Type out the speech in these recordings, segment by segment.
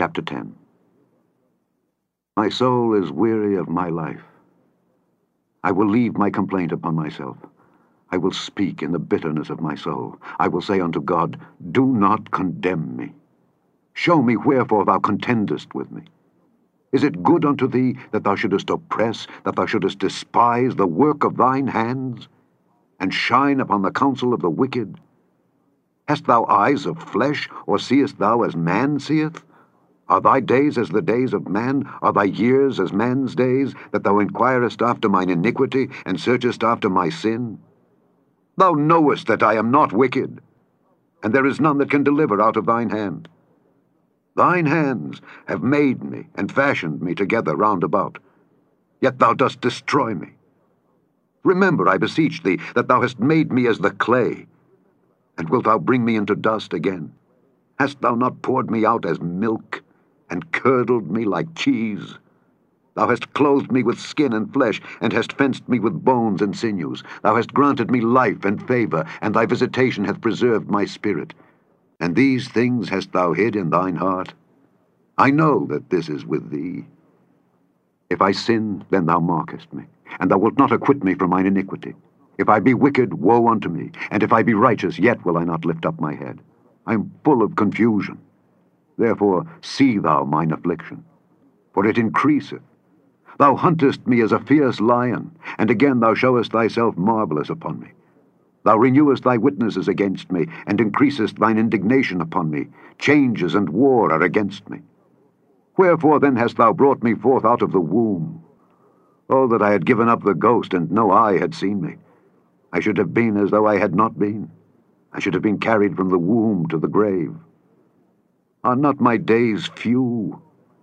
Chapter 10. My soul is weary of my life. I will leave my complaint upon myself. I will speak in the bitterness of my soul. I will say unto God, do not condemn me. Show me wherefore thou contendest with me. Is it good unto thee that thou shouldest oppress, that thou shouldest despise the work of thine hands, and shine upon the counsel of the wicked? Hast thou eyes of flesh, or seest thou as man seeth? Are thy days as the days of man? Are thy years as man's days, that thou inquirest after mine iniquity, and searchest after my sin? Thou knowest that I am not wicked, and there is none that can deliver out of thine hand. Thine hands have made me, and fashioned me together round about. Yet thou dost destroy me. Remember, I beseech thee, that thou hast made me as the clay, and wilt thou bring me into dust again? Hast thou not poured me out as milk, and curdled me like cheese? Thou hast clothed me with skin and flesh, and hast fenced me with bones and sinews. Thou hast granted me life and favor, and thy visitation hath preserved my spirit. And these things hast thou hid in thine heart? I know that this is with thee. If I sin, then thou markest me, and thou wilt not acquit me from mine iniquity. If I be wicked, woe unto me, and if I be righteous, yet will I not lift up my head. I am full of confusion. Therefore see thou mine affliction, for it increaseth. Thou huntest me as a fierce lion, and again thou showest thyself marvelous upon me. Thou renewest thy witnesses against me, and increasest thine indignation upon me. Changes and war are against me. Wherefore then hast thou brought me forth out of the womb? Oh, that I had given up the ghost, and no eye had seen me. I should have been as though I had not been. I should have been carried from the womb to the grave. Are not my days few?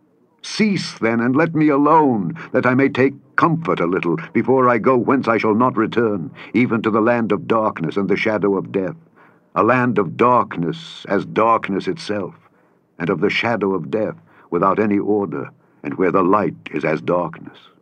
Cease then, and let me alone, that I may take comfort a little, before I go whence I shall not return, even to the land of darkness and the shadow of death, a land of darkness as darkness itself, and of the shadow of death, without any order, and where the light is as darkness.